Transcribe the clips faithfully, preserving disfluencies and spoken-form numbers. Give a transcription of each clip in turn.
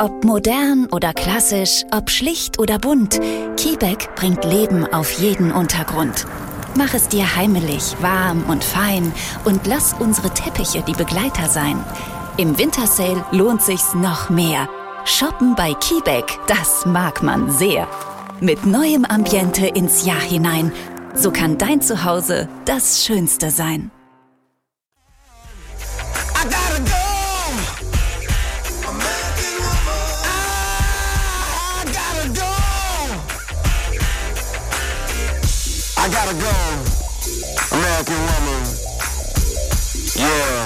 Ob modern oder klassisch, ob schlicht oder bunt, Kiebeck bringt Leben auf jeden Untergrund. Mach es dir heimelig, warm und fein und lass unsere Teppiche die Begleiter sein. Im Wintersale lohnt sich's noch mehr. Shoppen bei Kiebeck, das mag man sehr. Mit neuem Ambiente ins Jahr hinein. So kann dein Zuhause das Schönste sein. I gotta go. I gotta go, American woman, yeah.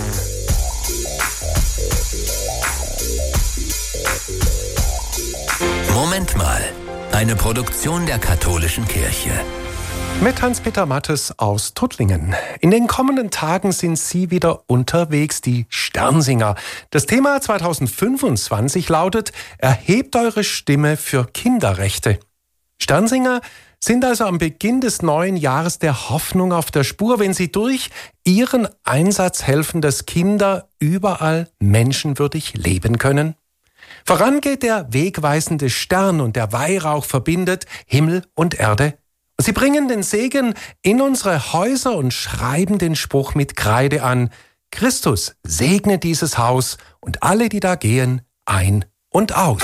Moment mal, eine Produktion der katholischen Kirche. Mit Hans-Peter Mattes aus Tuttlingen. In den kommenden Tagen sind Sie wieder unterwegs, die Sternsinger. Das Thema zwanzig fünfundzwanzig lautet: Erhebt eure Stimme für Kinderrechte. Sternsinger sind also am Beginn des neuen Jahres der Hoffnung auf der Spur, wenn sie durch ihren Einsatz helfen, dass Kinder überall menschenwürdig leben können. Voran geht der wegweisende Stern und der Weihrauch verbindet Himmel und Erde. Sie bringen den Segen in unsere Häuser und schreiben den Spruch mit Kreide an: Christus segne dieses Haus und alle, die da gehen, ein und aus.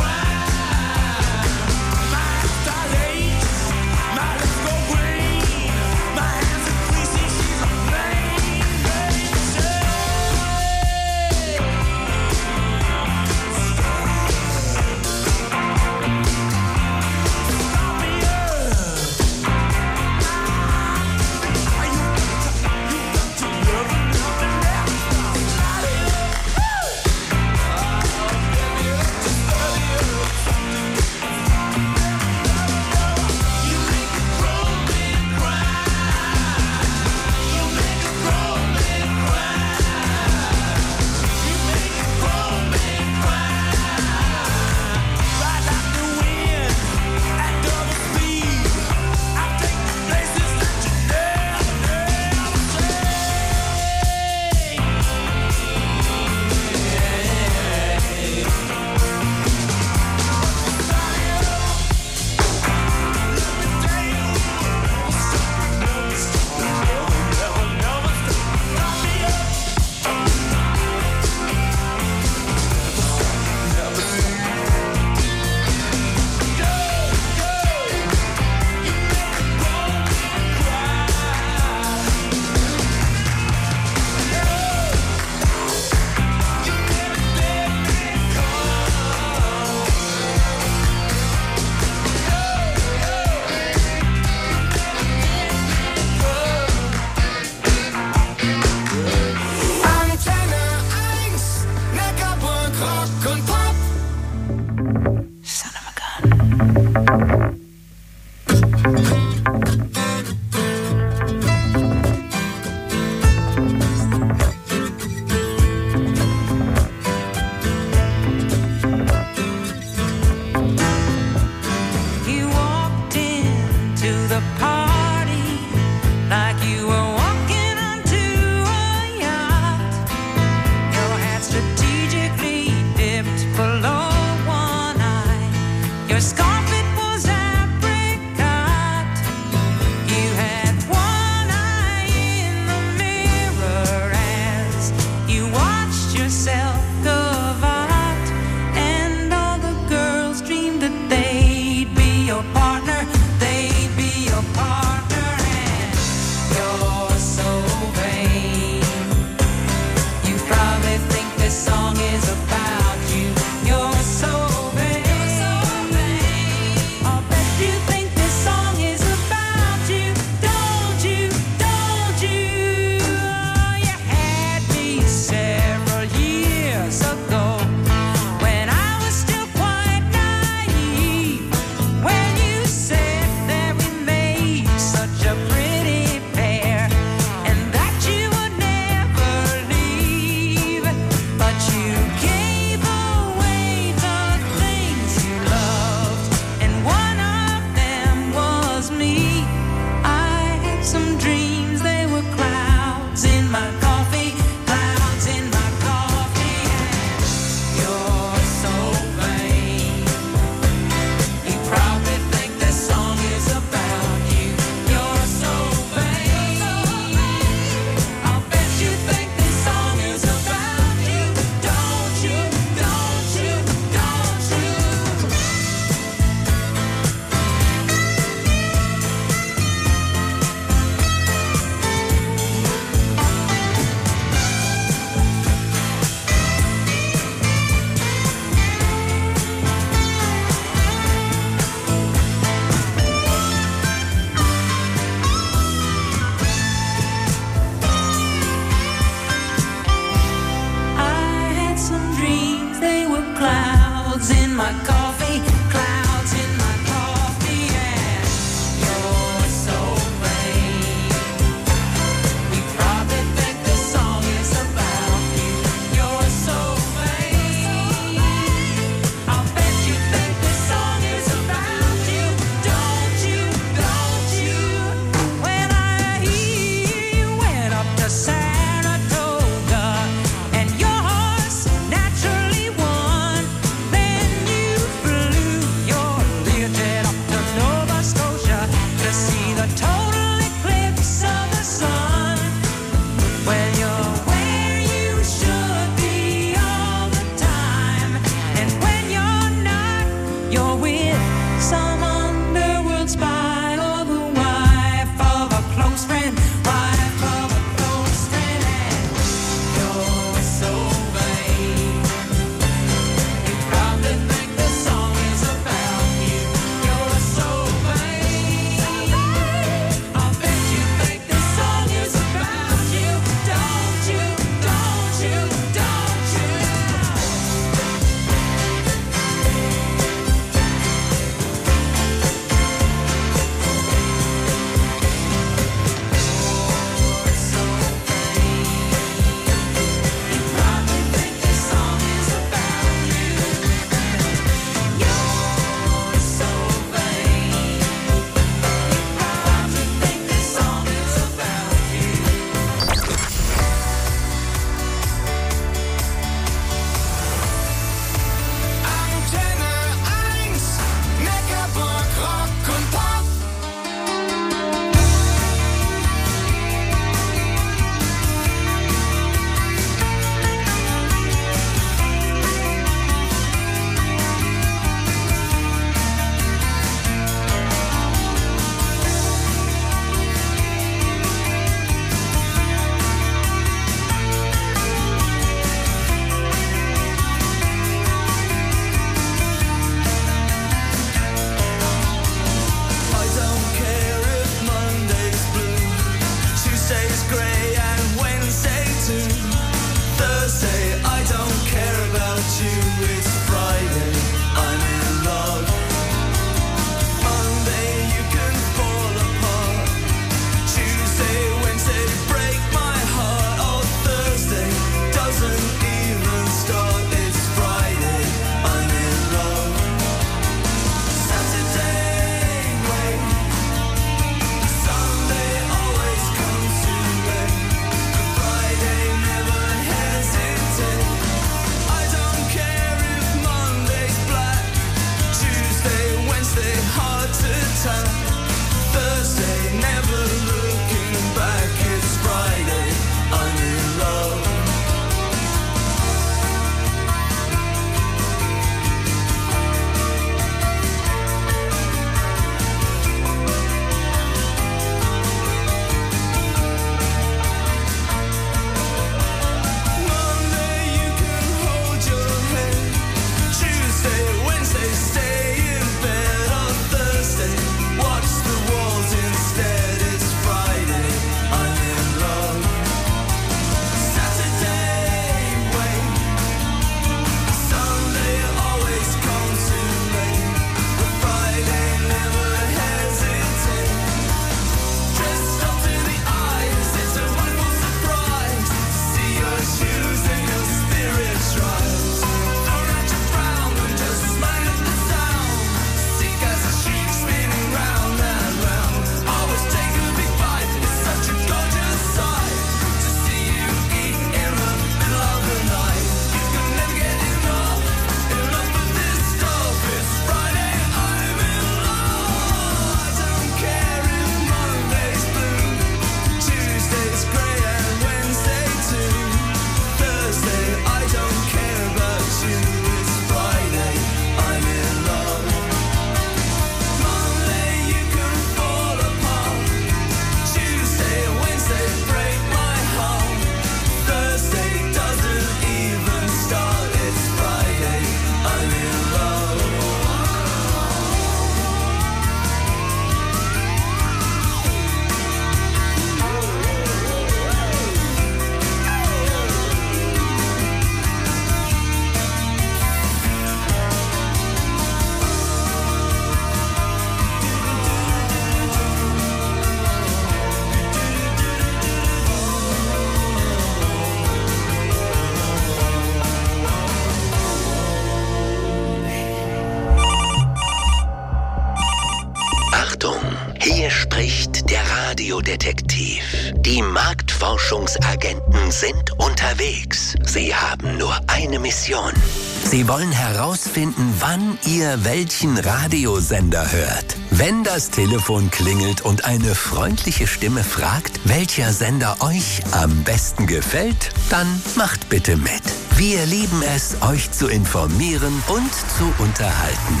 Radiodetektiv. Die Marktforschungsagenten sind unterwegs. Sie haben nur eine Mission. Sie wollen herausfinden, wann ihr welchen Radiosender hört. Wenn das Telefon klingelt und eine freundliche Stimme fragt, welcher Sender euch am besten gefällt, dann macht bitte mit. Wir lieben es, euch zu informieren und zu unterhalten.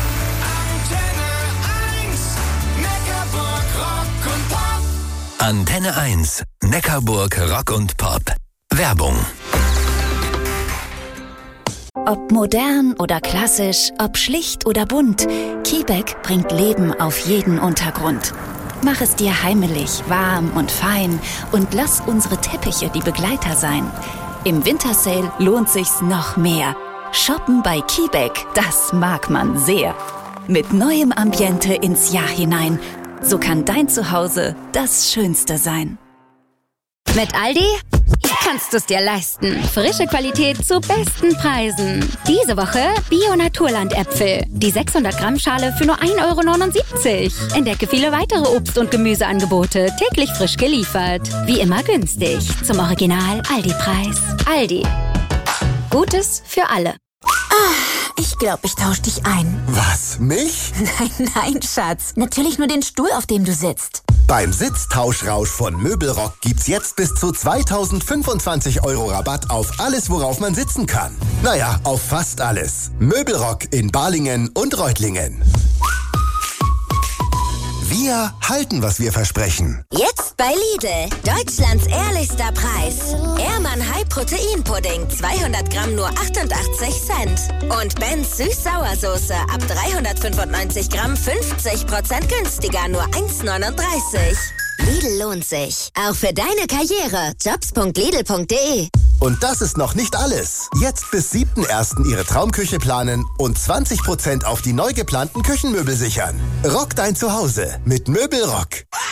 Antenne eins, Neckarburg Rock und Pop. Werbung. Ob modern oder klassisch, ob schlicht oder bunt, Kiebeck bringt Leben auf jeden Untergrund. Mach es dir heimelig, warm und fein und lass unsere Teppiche die Begleiter sein. Im Wintersale lohnt sich's noch mehr. Shoppen bei Kiebeck, das mag man sehr. Mit neuem Ambiente ins Jahr hinein. So kann dein Zuhause das Schönste sein. Mit Aldi kannst du es dir leisten. Frische Qualität zu besten Preisen. Diese Woche Bio-Naturland-Äpfel. Die sechshundert Gramm Schale für nur ein Euro neunundsiebzig. Entdecke viele weitere Obst- und Gemüseangebote, täglich frisch geliefert. Wie immer günstig. Zum Original Aldi-Preis. Aldi. Gutes für alle. Ich glaube, ich tausche dich ein. Was, mich? Nein, nein, Schatz. Natürlich nur den Stuhl, auf dem du sitzt. Beim Sitztauschrausch von Möbelrock gibt's jetzt bis zu zweitausendfünfundzwanzig Euro Rabatt auf alles, worauf man sitzen kann. Naja, auf fast alles. Möbelrock in Balingen und Reutlingen. Wir halten, was wir versprechen. Jetzt bei Lidl. Deutschlands ehrlichster Preis. Ehrmann High Protein Pudding. zweihundert Gramm nur achtundachtzig Cent. Und Benz Süß-Sauersoße ab dreihundertfünfundneunzig Gramm fünfzig Prozent günstiger. Nur eins neununddreißig. Lidl lohnt sich. Auch für deine Karriere. jobs punkt lidl punkt de. Und das ist noch nicht alles. Jetzt bis siebten ersten Ihre Traumküche planen und zwanzig Prozent auf die neu geplanten Küchenmöbel sichern. Rock dein Zuhause mit Möbelrock.